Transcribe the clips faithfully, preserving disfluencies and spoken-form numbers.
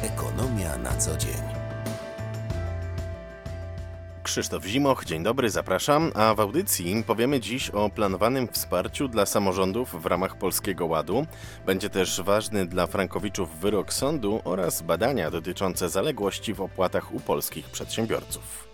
Ekonomia na co dzień. Krzysztof Zimoch, dzień dobry, zapraszam, a w audycji powiemy dziś o planowanym wsparciu dla samorządów w ramach Polskiego Ładu. Będzie też ważny dla frankowiczów wyrok sądu oraz badania dotyczące zaległości w opłatach u polskich przedsiębiorców.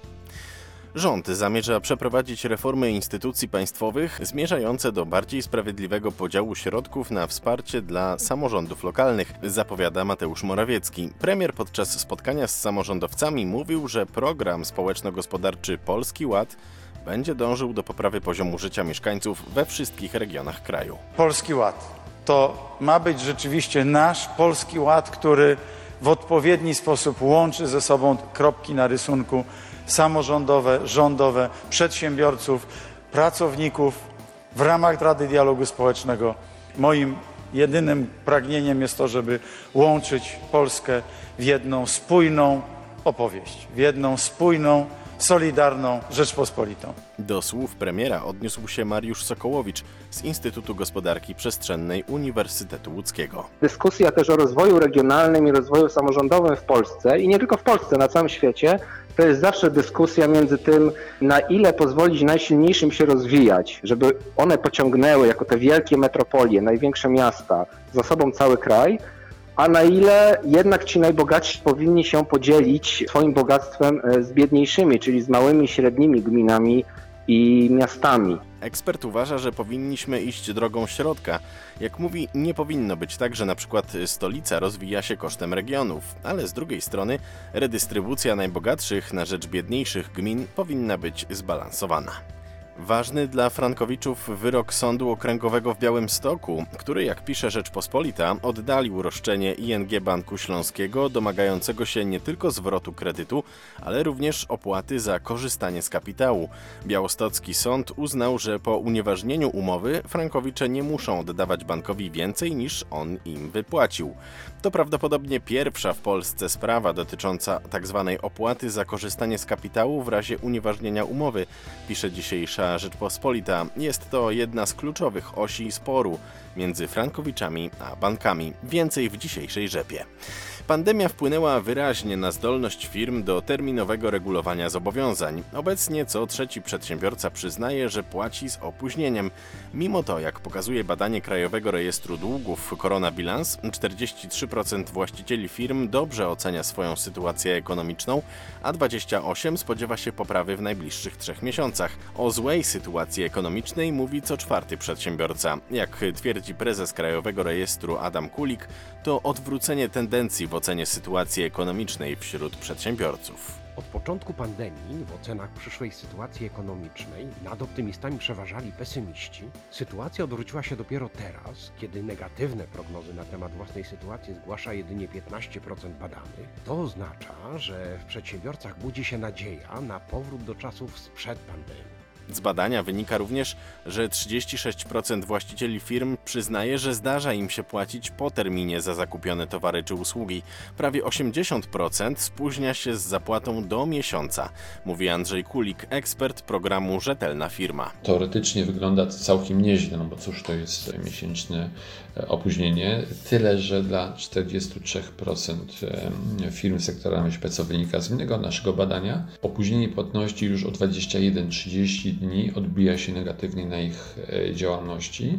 Rząd zamierza przeprowadzić reformy instytucji państwowych zmierzające do bardziej sprawiedliwego podziału środków na wsparcie dla samorządów lokalnych, zapowiada Mateusz Morawiecki. Premier podczas spotkania z samorządowcami mówił, że program społeczno-gospodarczy Polski Ład będzie dążył do poprawy poziomu życia mieszkańców we wszystkich regionach kraju. Polski Ład to ma być rzeczywiście nasz Polski Ład, który w odpowiedni sposób łączy ze sobą kropki na rysunku samorządowe, rządowe, przedsiębiorców, pracowników w ramach Rady Dialogu Społecznego. Moim jedynym pragnieniem jest to, żeby łączyć Polskę w jedną spójną opowieść, w jedną spójną, solidarną Rzeczpospolitą. Do słów premiera odniósł się Mariusz Sokołowicz z Instytutu Gospodarki Przestrzennej Uniwersytetu Łódzkiego. Dyskusja też o rozwoju regionalnym i rozwoju samorządowym w Polsce i nie tylko w Polsce, na całym świecie, to jest zawsze dyskusja między tym, na ile pozwolić najsilniejszym się rozwijać, żeby one pociągnęły jako te wielkie metropolie, największe miasta za sobą cały kraj, a na ile jednak ci najbogatsi powinni się podzielić swoim bogactwem z biedniejszymi, czyli z małymi, średnimi gminami i miastami. Ekspert uważa, że powinniśmy iść drogą środka. Jak mówi, nie powinno być tak, że na przykład stolica rozwija się kosztem regionów, ale z drugiej strony redystrybucja najbogatszych na rzecz biedniejszych gmin powinna być zbalansowana. Ważny dla frankowiczów wyrok Sądu Okręgowego w Białymstoku, który, jak pisze Rzeczpospolita, oddalił roszczenie I N G Banku Śląskiego domagającego się nie tylko zwrotu kredytu, ale również opłaty za korzystanie z kapitału. Białostocki sąd uznał, że po unieważnieniu umowy frankowicze nie muszą oddawać bankowi więcej niż on im wypłacił. To prawdopodobnie pierwsza w Polsce sprawa dotycząca tzw. opłaty za korzystanie z kapitału w razie unieważnienia umowy, pisze dzisiejsza Rzeczpospolita. Jest to jedna z kluczowych osi sporu między frankowiczami a bankami. Więcej w dzisiejszej rzepie. Pandemia wpłynęła wyraźnie na zdolność firm do terminowego regulowania zobowiązań. Obecnie co trzeci przedsiębiorca przyznaje, że płaci z opóźnieniem. Mimo to, jak pokazuje badanie Krajowego Rejestru Długów Koronabilans, czterdzieści trzy procent właścicieli firm dobrze ocenia swoją sytuację ekonomiczną, a dwadzieścia osiem procent spodziewa się poprawy w najbliższych trzech miesiącach. O złej sytuacji ekonomicznej mówi co czwarty przedsiębiorca. Jak twierdzi prezes Krajowego Rejestru Adam Kulik, to odwrócenie tendencji w ocenie sytuacji ekonomicznej wśród przedsiębiorców. Od początku pandemii w ocenach przyszłej sytuacji ekonomicznej nad optymistami przeważali pesymiści. Sytuacja odwróciła się dopiero teraz, kiedy negatywne prognozy na temat własnej sytuacji zgłasza jedynie piętnaście procent badanych. To oznacza, że w przedsiębiorcach budzi się nadzieja na powrót do czasów sprzed pandemii. Z badania wynika również, że trzydzieści sześć procent właścicieli firm przyznaje, że zdarza im się płacić po terminie za zakupione towary czy usługi. Prawie osiemdziesiąt procent spóźnia się z zapłatą do miesiąca, mówi Andrzej Kulik, ekspert programu Rzetelna Firma. Teoretycznie wygląda to całkiem nieźle, no bo cóż to jest miesięczne opóźnienie, tyle że dla czterdzieści trzy procent firm sektora M S P, co wynika z innego naszego badania, opóźnienie płatności już o dwadzieścia jeden do trzydziestu dni odbija się negatywnie na ich działalności,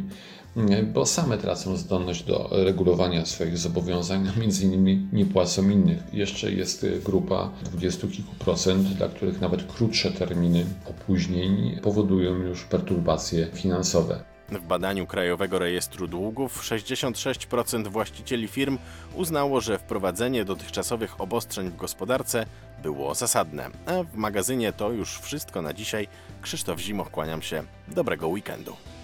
bo same tracą zdolność do regulowania swoich zobowiązań, a między innymi nie płacą innych. Jeszcze jest grupa dwudziestu kilku procent, dla których nawet krótsze terminy opóźnień powodują już perturbacje finansowe. W badaniu Krajowego Rejestru Długów sześćdziesiąt sześć procent właścicieli firm uznało, że wprowadzenie dotychczasowych obostrzeń w gospodarce było zasadne. A w magazynie to już wszystko na dzisiaj. Krzysztof Zimoch, kłaniam się. Dobrego weekendu.